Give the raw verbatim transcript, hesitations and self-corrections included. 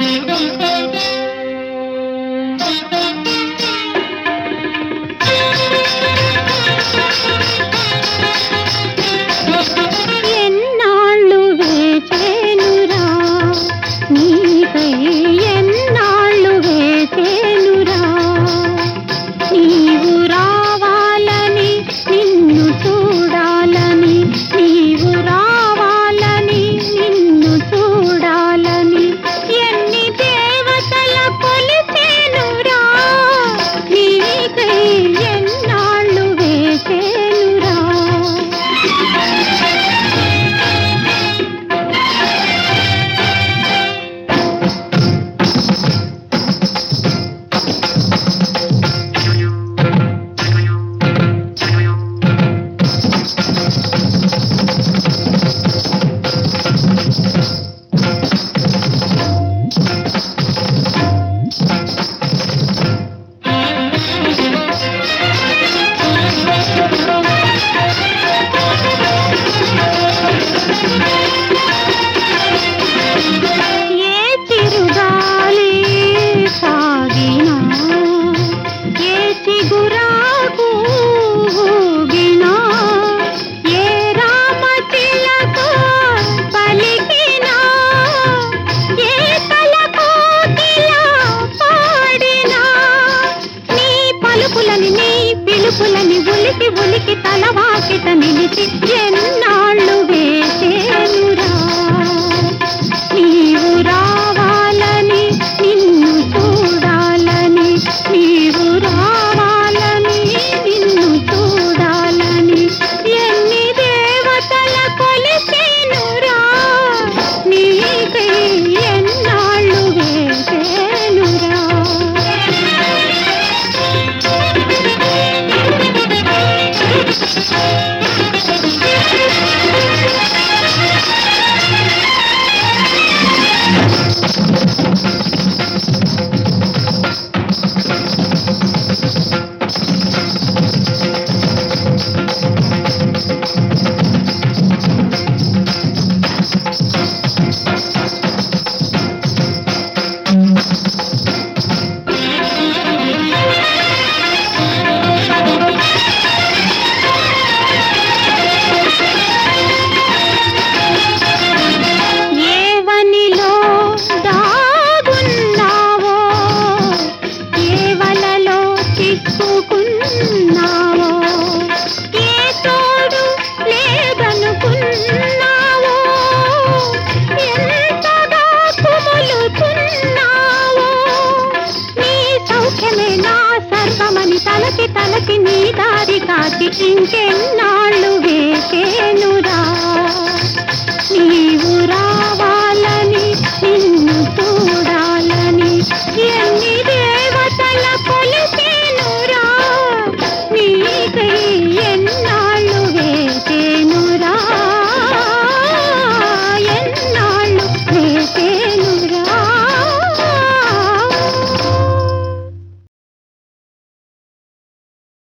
ఎన్నాళ్ళు వేచేనురా నీకై, ఎన్నాళ్ళు వేచేనురా నీవు రావాలని, నిన్ను చూడాలని, నీవు రావాలని, నిన్ను చూడాలని ఎన్ని దేవతల కొలిచేనురా నీకై, ఎన్నాళ్ళు వేచేనురా. పిలుపులని ఉలికి ఉలికి తలవాకిట నిలిచి ఎన్నాళ్ళు వేచేనురా నీవు రావాలని, నిన్ను చూడాలని, నీవు రావాలని, నిన్ను చూడాలని ఎన్ని దేవతల కొలిచేనురా నీకై, ఎన్నాళ్ళు వేచేనురా. తలకి తలకి నీ దారి కాచి ఇంకెన్నా